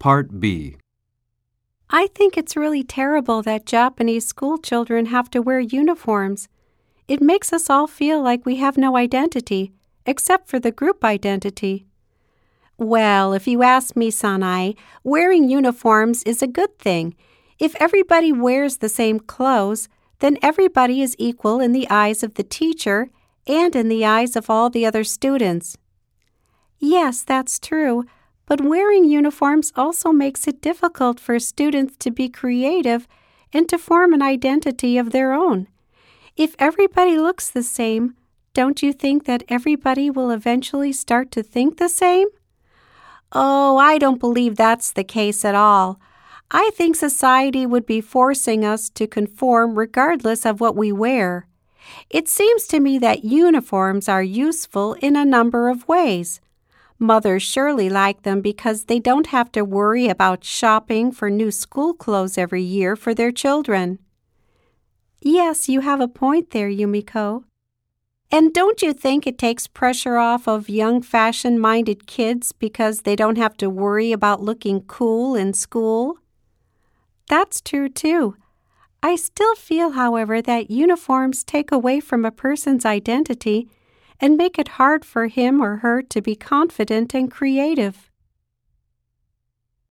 Part B. I think it's really terrible that Japanese school children have to wear uniforms. It makes us all feel like we have no identity, except for the group identity. Well, if you ask me, Sanai, wearing uniforms is a good thing. If everybody wears the same clothes, then everybody is equal in the eyes of the teacher and in the eyes of all the other students. Yes, that's true, but wearing uniforms also makes it difficult for students to be creative and to form an identity of their own. If everybody looks the same, don't you think that everybody will eventually start to think the same? Oh, I don't believe that's the case at all. I think society would be forcing us to conform regardless of what we wear. It seems to me that uniforms are useful in a number of ways. Mothers surely like them because they don't have to worry about shopping for new school clothes every year for their children. Yes, you have a point there, Yumiko. And don't you think it takes pressure off of young fashion-minded kids because they don't have to worry about looking cool in school? That's true, too. I still feel, however, that uniforms take away from a person's identity and make it hard for him or her to be confident and creative.